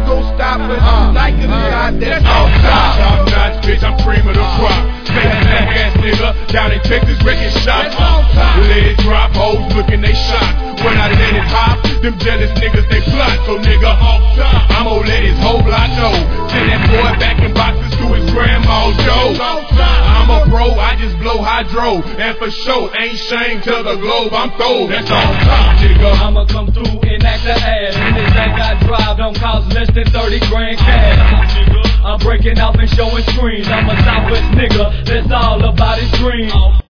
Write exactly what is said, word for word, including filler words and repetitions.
gon' stop us. You like it or not, that's off top. Top notch, bitch, I'm cream of the crop. Fat black ass nigga, down in Texas wrecking shop. Legs drop, hoes looking they shot. When I let it pop, them jealous niggas they plot. So nigga off top, I'ma let his whole block know. Send that boy back in boxes to his grandma's Joe. I'm a pro, I just blow hydro. And for sure, ain't shame to the globe, I'm throw. That's on top, nigga. I'ma come through and act the ass. And this thing I drive don't cost less than thirty grand cash. I'm breaking off and showing screens. I'm a Southwest nigga that's all about his dreams.